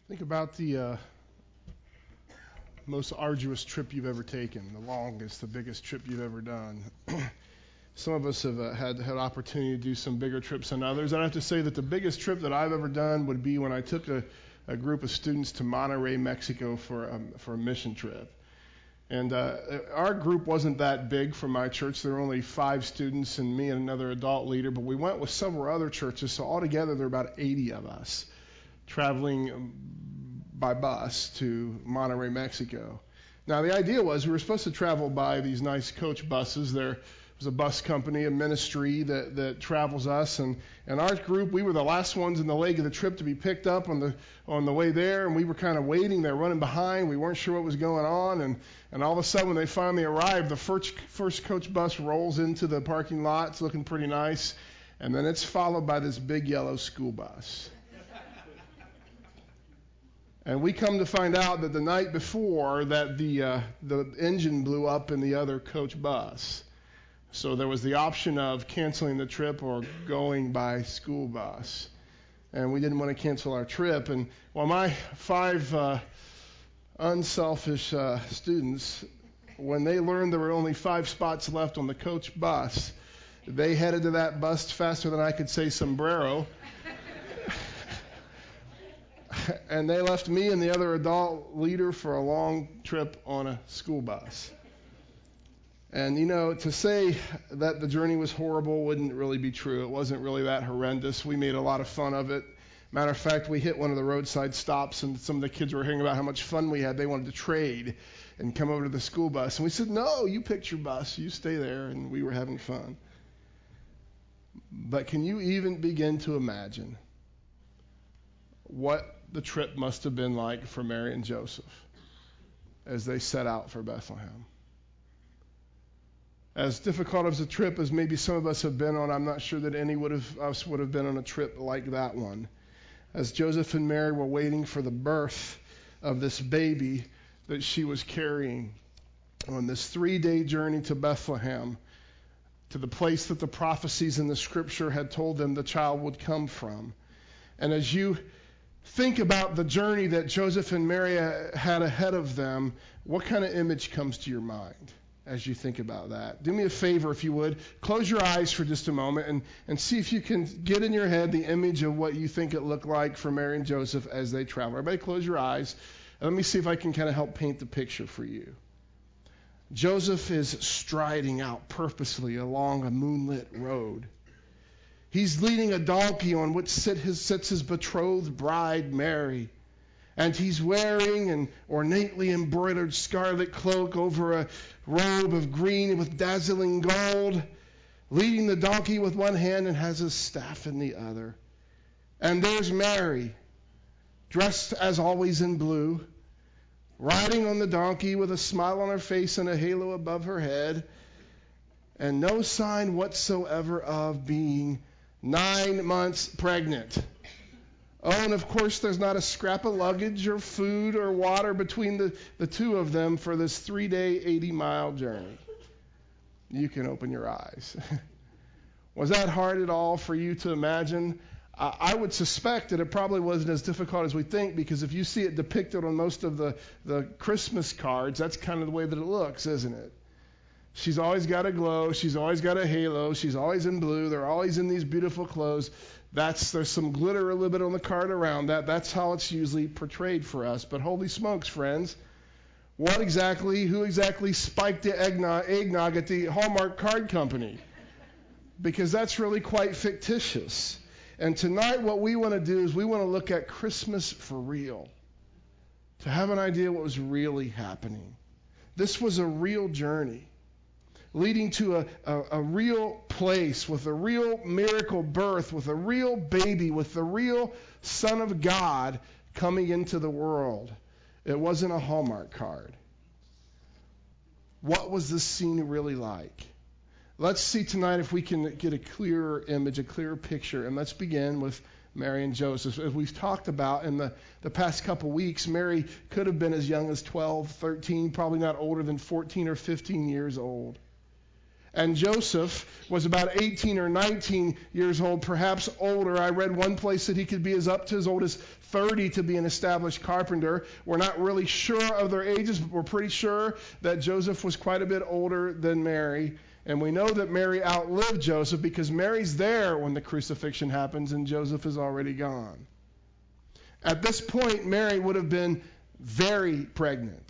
Think about the most arduous trip you've ever taken, the longest, the biggest trip you've ever done. Some of us have had opportunity to do some bigger trips than others. I have to say that the biggest trip that I've ever done would be when I took a group of students to Monterrey, Mexico for a mission trip. And our group wasn't that big from my church. There were only 5 students and me and another adult leader, but we went with several other churches, so altogether there were about 80 of us traveling by bus to Monterrey, Mexico. Now, the idea was we were supposed to travel by these nice coach buses. There was a bus company, a ministry that travels us, and our group, we were the last ones in the leg of the trip to be picked up on the way there, and we were kind of waiting. They were running behind. We weren't sure what was going on, and all of a sudden, when they finally arrived, the first coach bus rolls into the parking lot. It's looking pretty nice, and then it's followed by this big yellow school bus. And we come to find out that the night before that the engine blew up in the other coach bus. So there was the option of canceling the trip or going by school bus. And we didn't want to cancel our trip. And while my 5 unselfish students, when they learned there were only 5 spots left on the coach bus, they headed to that bus faster than I could say sombrero. And they left me and the other adult leader for a long trip on a school bus. And, to say that the journey was horrible wouldn't really be true. It wasn't really that horrendous. We made a lot of fun of it. Matter of fact, we hit one of the roadside stops, and some of the kids were hearing about how much fun we had. They wanted to trade and come over to the school bus. And we said, no, you pick your bus. You stay there. And we were having fun. But can you even begin to imagine what the trip must have been like for Mary and Joseph as they set out for Bethlehem? As difficult as a trip as maybe some of us have been on, I'm not sure that any of us would have been on a trip like that one. As Joseph and Mary were waiting for the birth of this baby that she was carrying on this 3-day journey to Bethlehem, to the place that the prophecies in the scripture had told them the child would come from. And as you think about the journey that Joseph and Mary had ahead of them, what kind of image comes to your mind as you think about that? Do me a favor, if you would. Close your eyes for just a moment and see if you can get in your head the image of what you think it looked like for Mary and Joseph as they traveled. Everybody close your eyes. And let me see if I can kind of help paint the picture for you. Joseph is striding out purposely along a moonlit road. He's leading a donkey on which sits his betrothed bride, Mary. And he's wearing an ornately embroidered scarlet cloak over a robe of green with dazzling gold, leading the donkey with one hand and has his staff in the other. And there's Mary, dressed as always in blue, riding on the donkey with a smile on her face and a halo above her head, and no sign whatsoever of being 9 months pregnant. Oh, and of course there's not a scrap of luggage or food or water between the two of them for this 3-day, 80-mile journey. You can open your eyes. Was that hard at all for you to imagine? I would suspect that it probably wasn't as difficult as we think, because if you see it depicted on most of the Christmas cards, that's kind of the way that it looks, isn't it? She's always got a glow. She's always got a halo. She's always in blue. They're always in these beautiful clothes. There's some glitter a little bit on the card around that. That's how it's usually portrayed for us. But holy smokes, friends, who exactly spiked the eggnog at the Hallmark card company? Because that's really quite fictitious. And tonight what we want to do is we want to look at Christmas for real, to have an idea what was really happening. This was a real journey, leading to a real place with a real miracle birth, with a real baby, with the real Son of God coming into the world. It wasn't a Hallmark card. What was this scene really like? Let's see tonight if we can get a clearer image, a clearer picture, and let's begin with Mary and Joseph. As we've talked about in the past couple weeks, Mary could have been as young as 12, 13, probably not older than 14 or 15 years old. And Joseph was about 18 or 19 years old, perhaps older. I read one place that he could be up to as old as 30 to be an established carpenter. We're not really sure of their ages, but we're pretty sure that Joseph was quite a bit older than Mary. And we know that Mary outlived Joseph because Mary's there when the crucifixion happens and Joseph is already gone. At this point, Mary would have been very pregnant,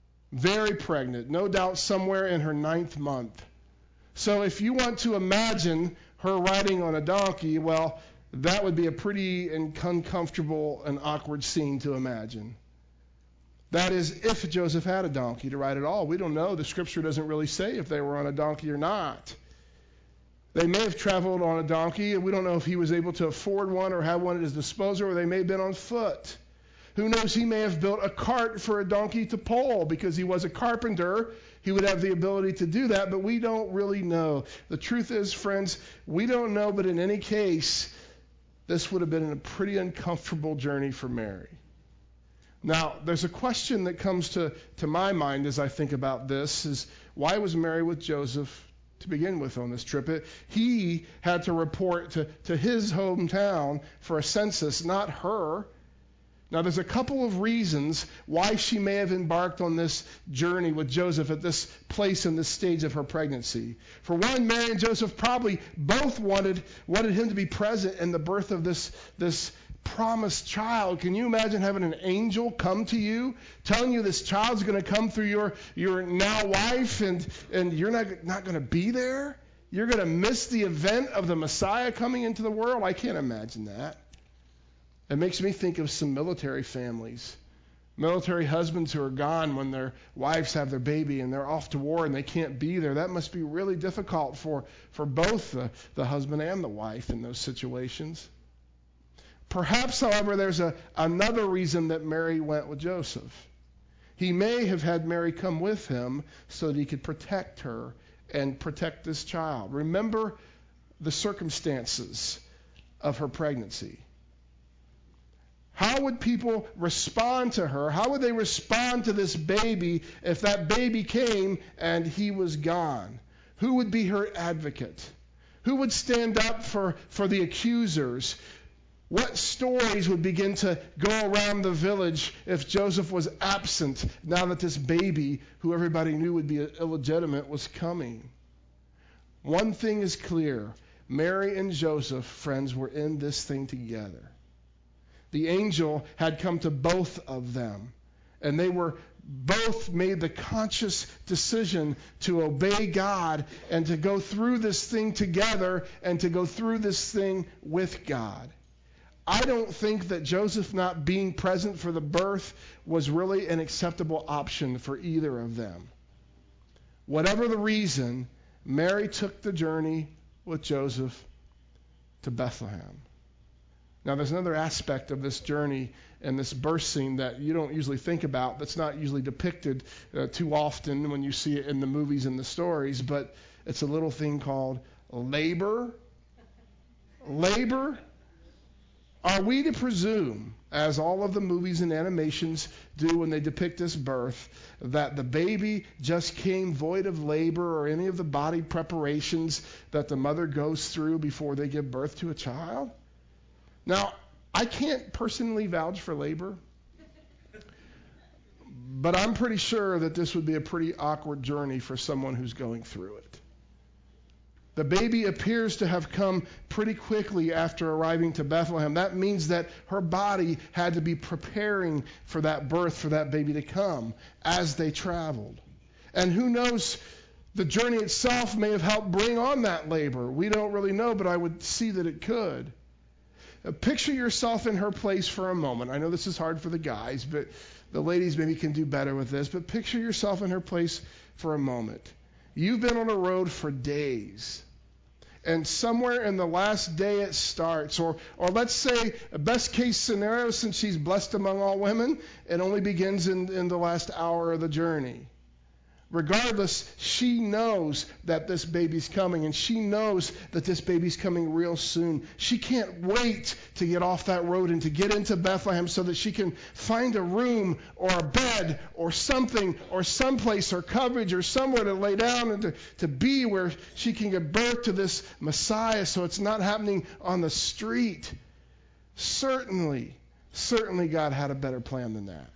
no doubt somewhere in her 9th month. So if you want to imagine her riding on a donkey, well, that would be a pretty uncomfortable and awkward scene to imagine. That is, if Joseph had a donkey to ride at all. We don't know. The scripture doesn't really say if they were on a donkey or not. They may have traveled on a donkey, and we don't know if he was able to afford one or have one at his disposal, or they may have been on foot. Who knows, he may have built a cart for a donkey to pull because he was a carpenter. He would have the ability to do that, but we don't really know. The truth is, friends, we don't know, but in any case, this would have been a pretty uncomfortable journey for Mary. Now, there's a question that comes to my mind as I think about this, is why was Mary with Joseph to begin with on this trip? He had to report to his hometown for a census, not her. Now, there's a couple of reasons why she may have embarked on this journey with Joseph at this place in this stage of her pregnancy. For one, Mary and Joseph probably both wanted him to be present in the birth of this promised child. Can you imagine having an angel come to you, telling you this child's going to come through your now wife, and you're not going to be there? You're going to miss the event of the Messiah coming into the world? I can't imagine that. It makes me think of some military families, military husbands who are gone when their wives have their baby and they're off to war and they can't be there. That must be really difficult for both the husband and the wife in those situations. Perhaps, however, there's another reason that Mary went with Joseph. He may have had Mary come with him so that he could protect her and protect this child. Remember the circumstances of her pregnancy. How would people respond to her? How would they respond to this baby if that baby came and he was gone? Who would be her advocate? Who would stand up for the accusers? What stories would begin to go around the village if Joseph was absent now that this baby, who everybody knew would be illegitimate, was coming? One thing is clear. Mary and Joseph, friends, were in this thing together. The angel had come to both of them, and they were both made the conscious decision to obey God and to go through this thing together and to go through this thing with God. I don't think that Joseph not being present for the birth was really an acceptable option for either of them. Whatever the reason, Mary took the journey with Joseph to Bethlehem. Now, there's another aspect of this journey and this birth scene that you don't usually think about, that's not usually depicted too often when you see it in the movies and the stories, but it's a little thing called labor. Labor? Are we to presume, as all of the movies and animations do when they depict this birth, that the baby just came void of labor or any of the body preparations that the mother goes through before they give birth to a child? Now, I can't personally vouch for labor, but I'm pretty sure that this would be a pretty awkward journey for someone who's going through it. The baby appears to have come pretty quickly after arriving to Bethlehem. That means that her body had to be preparing for that birth, for that baby to come as they traveled. And who knows, the journey itself may have helped bring on that labor. We don't really know, but I would see that it could. Picture yourself in her place for a moment. I know this is hard for the guys, but the ladies maybe can do better with this. But picture yourself in her place for a moment. You've been on a road for days. And somewhere in the last day it starts. Or let's say, a best case scenario, since she's blessed among all women, it only begins in the last hour of the journey. Regardless, she knows that this baby's coming, and she knows that this baby's coming real soon. She can't wait to get off that road and to get into Bethlehem so that she can find a room or a bed or something or someplace or coverage or somewhere to lay down and to be where she can give birth to this Messiah so it's not happening on the street. Certainly God had a better plan than that.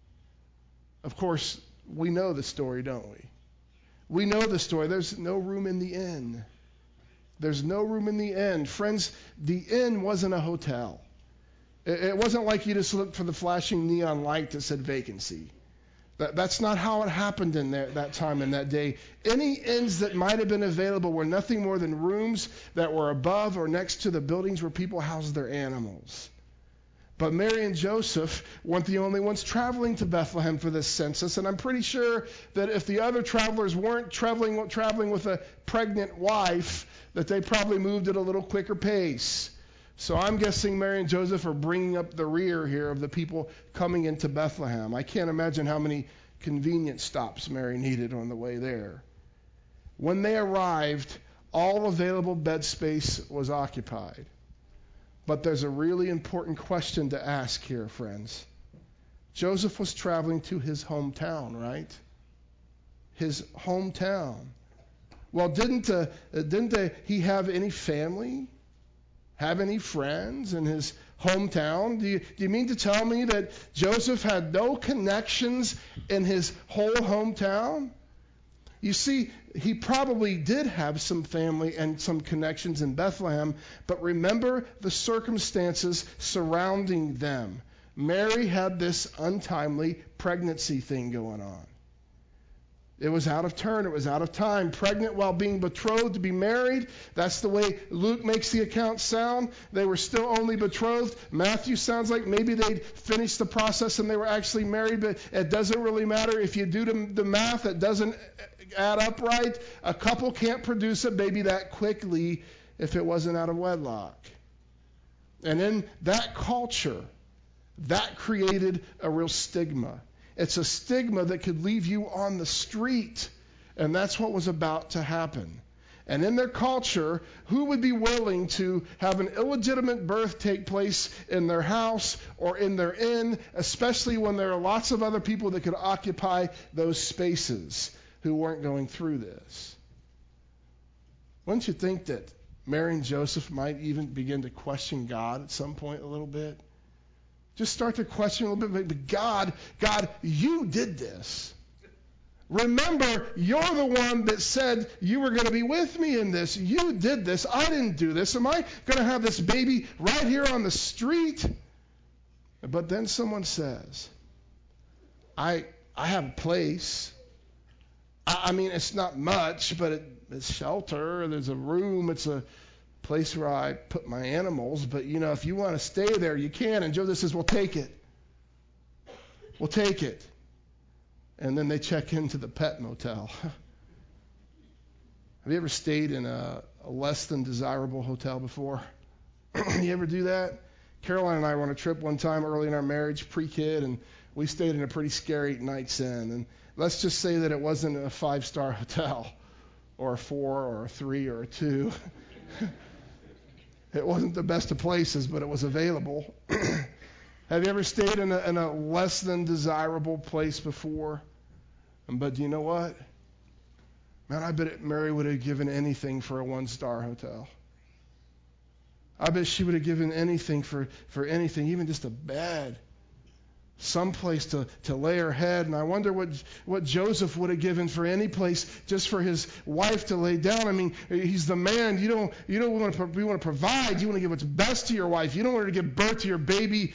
Of course, we know the story, don't we? We know the story. There's no room in the inn. There's no room in the inn. Friends, the inn wasn't a hotel. It wasn't like you just looked for the flashing neon light that said vacancy. That's not how it happened in that time and that day. Any inns that might have been available were nothing more than rooms that were above or next to the buildings where people housed their animals. But Mary and Joseph weren't the only ones traveling to Bethlehem for this census, and I'm pretty sure that if the other travelers weren't traveling with a pregnant wife, that they probably moved at a little quicker pace. So I'm guessing Mary and Joseph are bringing up the rear here of the people coming into Bethlehem. I can't imagine how many convenience stops Mary needed on the way there. When they arrived, all available bed space was occupied. But there's a really important question to ask here, friends. Joseph was traveling to his hometown, right? His hometown. Well, didn't he have any family? Have any friends in his hometown? Do you mean to tell me that Joseph had no connections in his whole hometown? You see, he probably did have some family and some connections in Bethlehem, but remember the circumstances surrounding them. Mary had this untimely pregnancy thing going on. It was out of turn. It was out of time. Pregnant while being betrothed to be married. That's the way Luke makes the account sound. They were still only betrothed. Matthew sounds like maybe they'd finished the process and they were actually married, but it doesn't really matter. If you do the math, it doesn't add up right. A couple can't produce a baby that quickly if it wasn't out of wedlock. And in that culture, that created a real stigma. It's a stigma that could leave you on the street. And that's what was about to happen. And in their culture, who would be willing to have an illegitimate birth take place in their house or in their inn, especially when there are lots of other people that could occupy those spaces who weren't going through this? Wouldn't you think that Mary and Joseph might even begin to question God at some point a little bit? Just start to question a little bit. But God, you did this. Remember, you're the one that said you were going to be with me in this. You did this. I didn't do this. Am I going to have this baby right here on the street? But then someone says, I have a place. I mean, it's not much, but it's shelter. There's a room. It's a place where I put my animals, but if you want to stay there, you can. And Joseph says, we'll take it. We'll take it. And then they check into the pet motel. Have you ever stayed in a less than desirable hotel before? You ever do that? Caroline and I were on a trip one time early in our marriage, pre-kid, and we stayed in a pretty scary Night's Inn. And let's just say that it wasn't a 5-star hotel, or a 4, or a 3, or a 2. It wasn't the best of places, but it was available. Have you ever stayed in a less than desirable place before? But do you know what? Man, I bet Mary would have given anything for a 1-star hotel. I bet she would have given anything for anything, even just a bed. Someplace to lay her head. And I wonder what Joseph would have given for any place just for his wife to lay down. I mean, he's the man. You want to provide. You want to give what's best to your wife. You don't want her to give birth to your baby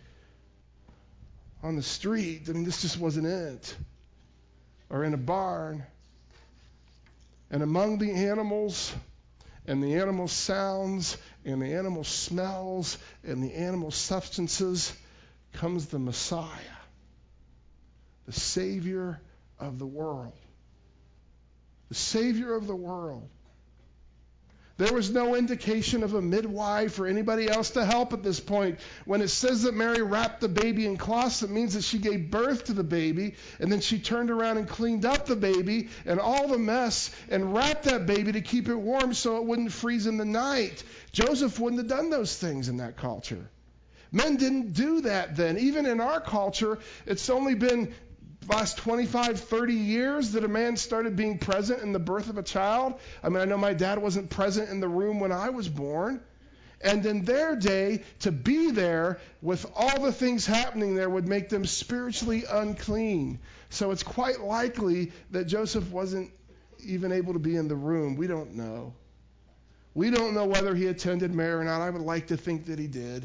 on the street. I mean, this just wasn't it. Or in a barn. And among the animals and the animal sounds and the animal smells and the animal substances comes the Messiah, the Savior of the world. The Savior of the world. There was no indication of a midwife or anybody else to help at this point. When it says that Mary wrapped the baby in cloths, it means that she gave birth to the baby, and then she turned around and cleaned up the baby and all the mess and wrapped that baby to keep it warm so it wouldn't freeze in the night. Joseph wouldn't have done those things in that culture. Men didn't do that then. Even in our culture, it's only been last 25, 30 years that a man started being present in the birth of a child. I mean, I know my dad wasn't present in the room when I was born. And in their day, to be there with all the things happening there would make them spiritually unclean. So it's quite likely that Joseph wasn't even able to be in the room. We don't know. We don't know whether he attended Mary or not. I would like to think that he did.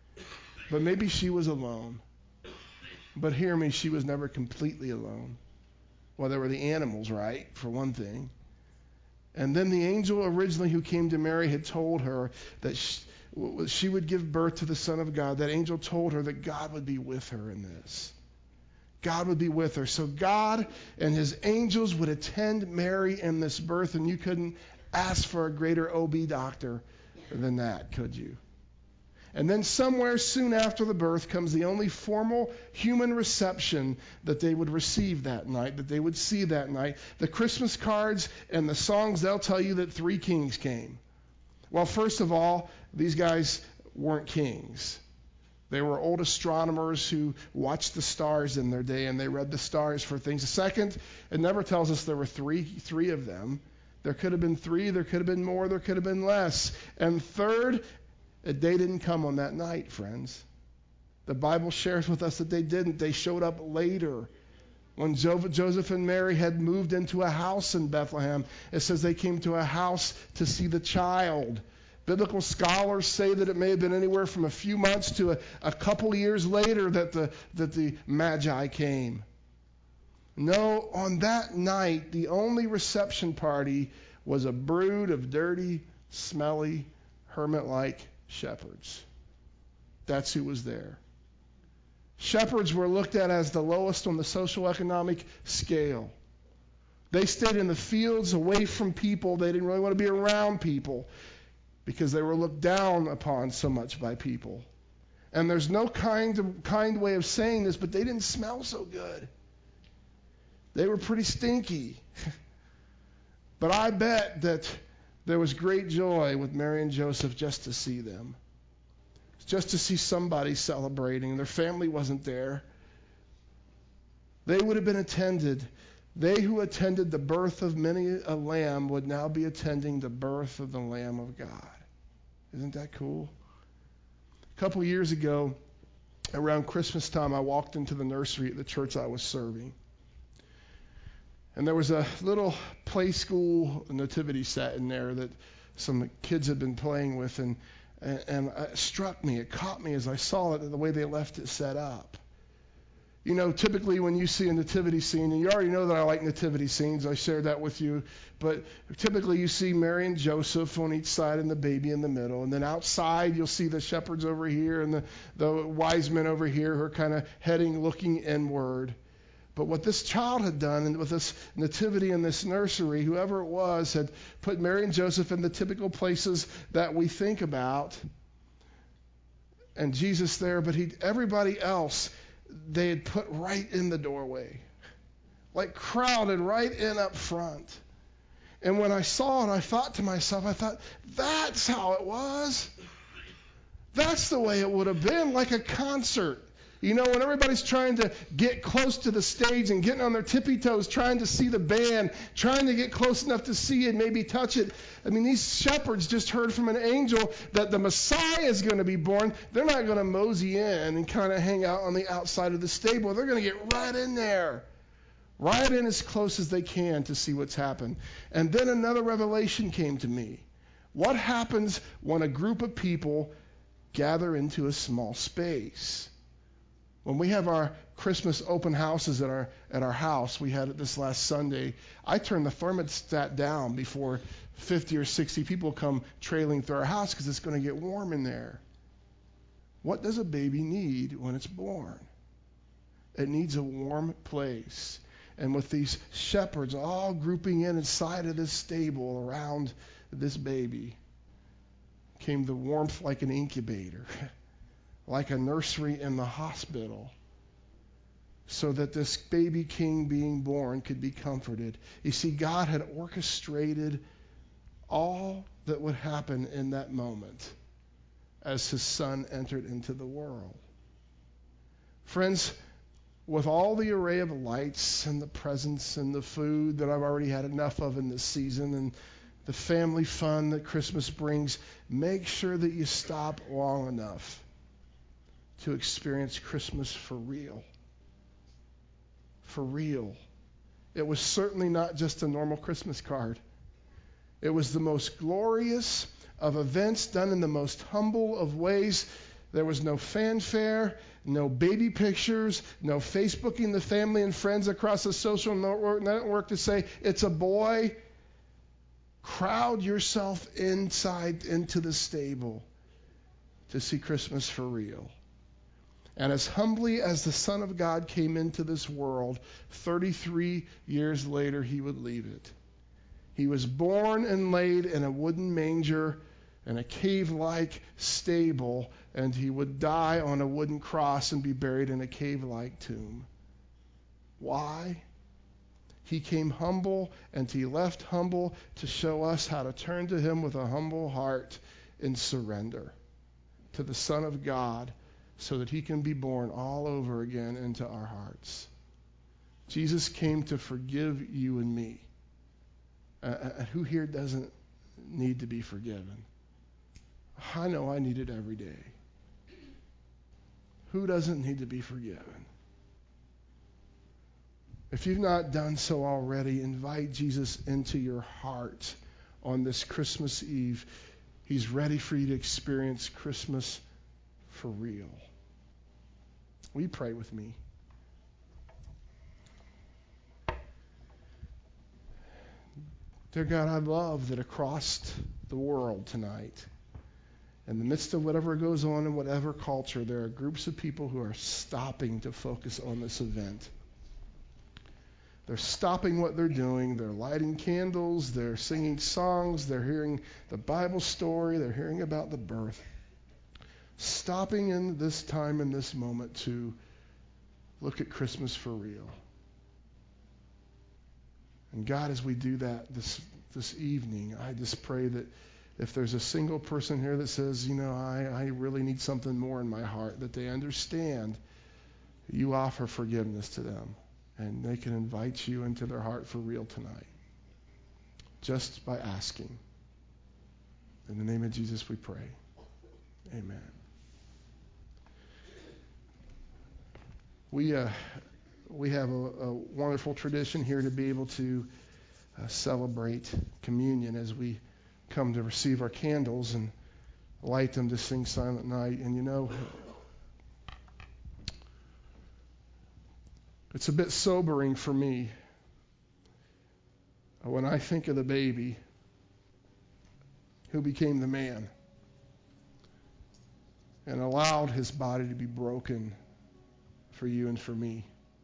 But maybe she was alone. But hear me, she was never completely alone. Well, there were the animals, right, for one thing. And then the angel originally who came to Mary had told her that she would give birth to the Son of God. That angel told her that God would be with her in this. God would be with her. So God and his angels would attend Mary in this birth, and you couldn't ask for a greater OB doctor than that, could you? And then somewhere soon after the birth comes the only formal human reception that they would receive that night, that they would see that night. The Christmas cards and the songs, they'll tell you that 3 kings came. Well, first of all, these guys weren't kings. They were old astronomers who watched the stars in their day, and they read the stars for things. Second, it never tells us there were three of them. There could have been 3, there could have been more, there could have been less. And third, they didn't come on that night, friends. The Bible shares with us that they didn't. They showed up later. When Joseph and Mary had moved into a house in Bethlehem, it says they came to a house to see the child. Biblical scholars say that it may have been anywhere from a few months to a couple years later that the Magi came. No, on that night, the only reception party was a brood of dirty, smelly, hermit-like shepherds. That's who was there. Shepherds were looked at as the lowest on the social economic scale. They stayed in the fields away from people. They didn't really want to be around people because they were looked down upon so much by people. And there's no kind way of saying this, but they didn't smell so good. They were pretty stinky. But I bet that there was great joy with Mary and Joseph just to see them. Just to see somebody celebrating. Their family wasn't there. They would have been attended. They who attended the birth of many a lamb would now be attending the birth of the Lamb of God. Isn't that cool? A couple years ago, around Christmas time, I walked into the nursery at the church I was serving. And there was a little play school nativity set in there that some kids had been playing with, and it struck me, it caught me as I saw it, the way they left it set up. You know, typically when you see a nativity scene, and you already know that I like nativity scenes, I shared that with you, but typically you see Mary and Joseph on each side and the baby in the middle, and then outside you'll see the shepherds over here and the wise men over here who are kind of looking inward. But what this child had done, and with this nativity in this nursery, whoever it was, had put Mary and Joseph in the typical places that we think about, and Jesus there, but everybody else, they had put right in the doorway, like crowded right in up front. And when I saw it, I thought to myself, that's how it was. That's the way it would have been, like a concert. You know, when everybody's trying to get close to the stage and getting on their tippy toes, trying to see the band, trying to get close enough to see it, maybe touch it. I mean, these shepherds just heard from an angel that the Messiah is going to be born. They're not going to mosey in and kind of hang out on the outside of the stable. They're going to get right in there, right in as close as they can to see what's happened. And then another revelation came to me. What happens when a group of people gather into a small space? When we have our Christmas open houses at our house, we had it this last Sunday, I turn the thermostat down before 50 or 60 people come trailing through our house because it's going to get warm in there. What does a baby need when it's born? It needs a warm place. And with these shepherds all grouping in inside of this stable around this baby came the warmth like an incubator, like a nursery in the hospital, so that this baby king being born could be comforted. You see, God had orchestrated all that would happen in that moment as his son entered into the world. Friends, with all the array of lights and the presents and the food that I've already had enough of in this season and the family fun that Christmas brings, make sure that you stop long enough to experience Christmas for real. For real. It was certainly not just a normal Christmas card. It was the most glorious of events done in the most humble of ways. There was no fanfare, no baby pictures, no Facebooking the family and friends across the social network to say, it's a boy. Crowd yourself inside into the stable to see Christmas for real. And as humbly as the Son of God came into this world, 33 years later he would leave it. He was born and laid in a wooden manger in a cave-like stable, and he would die on a wooden cross and be buried in a cave-like tomb. Why? He came humble, and he left humble to show us how to turn to him with a humble heart in surrender to the Son of God so that he can be born all over again into our hearts. Jesus came to forgive you and me. Who here doesn't need to be forgiven? I know I need it every day. Who doesn't need to be forgiven? If you've not done so already, invite Jesus into your heart on this Christmas Eve. He's ready for you to experience Christmas for real. Will you pray with me? Dear God, I love that across the world tonight, in the midst of whatever goes on in whatever culture, there are groups of people who are stopping to focus on this event. They're stopping what they're doing. They're lighting candles. They're singing songs. They're hearing the Bible story. They're hearing about the birth. Stopping in this time, in this moment, to look at Christmas for real. And God, as we do that this evening, I just pray that if there's a single person here that says, I really need something more in my heart, that they understand you offer forgiveness to them. And they can invite you into their heart for real tonight. Just by asking. In the name of Jesus we pray. Amen. We have a wonderful tradition here to be able to celebrate communion as we come to receive our candles and light them to sing Silent Night. And it's a bit sobering for me when I think of the baby who became the man and allowed his body to be broken for you and for me,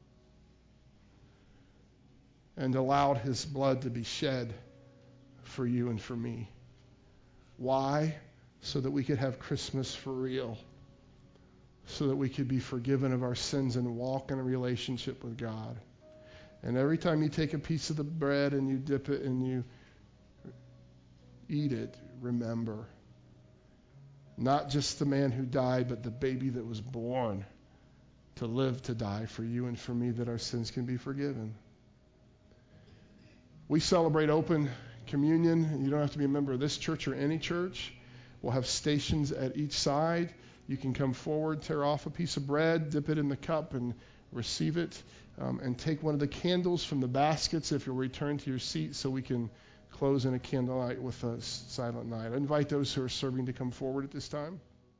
and allowed his blood to be shed for you and for me. Why? So that we could have Christmas for real. So that we could be forgiven of our sins and walk in a relationship with God. And every time you take a piece of the bread and you dip it and you eat it, remember, not just the man who died, but the baby that was born to live, to die for you and for me, that our sins can be forgiven. We celebrate open communion. You don't have to be a member of this church or any church. We'll have stations at each side. You can come forward, tear off a piece of bread, dip it in the cup, and receive it. And take one of the candles from the baskets if you'll return to your seat so we can close in a candlelight with a silent night. I invite those who are serving to come forward at this time.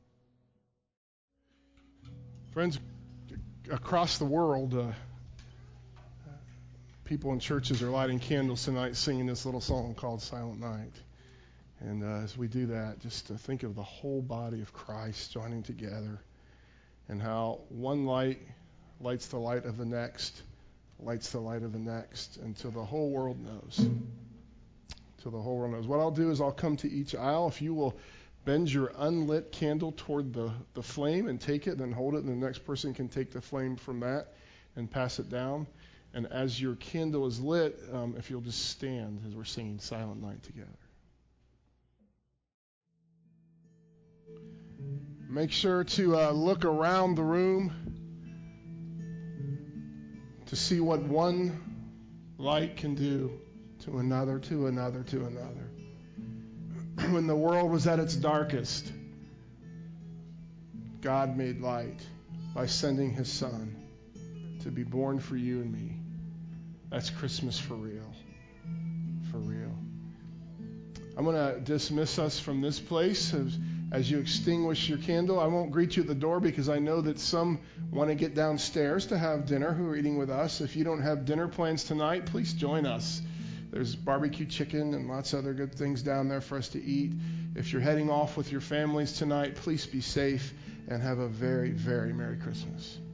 Friends, across the world, people in churches are lighting candles tonight singing this little song called Silent Night. And as we do that, just to think of the whole body of Christ joining together and how one light lights the light of the next, lights the light of the next, until the whole world knows till the whole world knows. What I'll do is I'll come to each aisle. If you will bend your unlit candle toward the flame and take it, then hold it, and the next person can take the flame from that and pass it down. And as your candle is lit, if you'll just stand as we're singing Silent Night together. Make sure to look around the room to see what one light can do to another, to another, to another. When the world was at its darkest, God made light by sending His Son to be born for you and me. That's Christmas for real. For real. I'm going to dismiss us from this place as you extinguish your candle. I won't greet you at the door because I know that some want to get downstairs to have dinner who are eating with us. If you don't have dinner plans tonight, please join us. There's barbecue chicken and lots of other good things down there for us to eat. If you're heading off with your families tonight, please be safe and have a very, very Merry Christmas.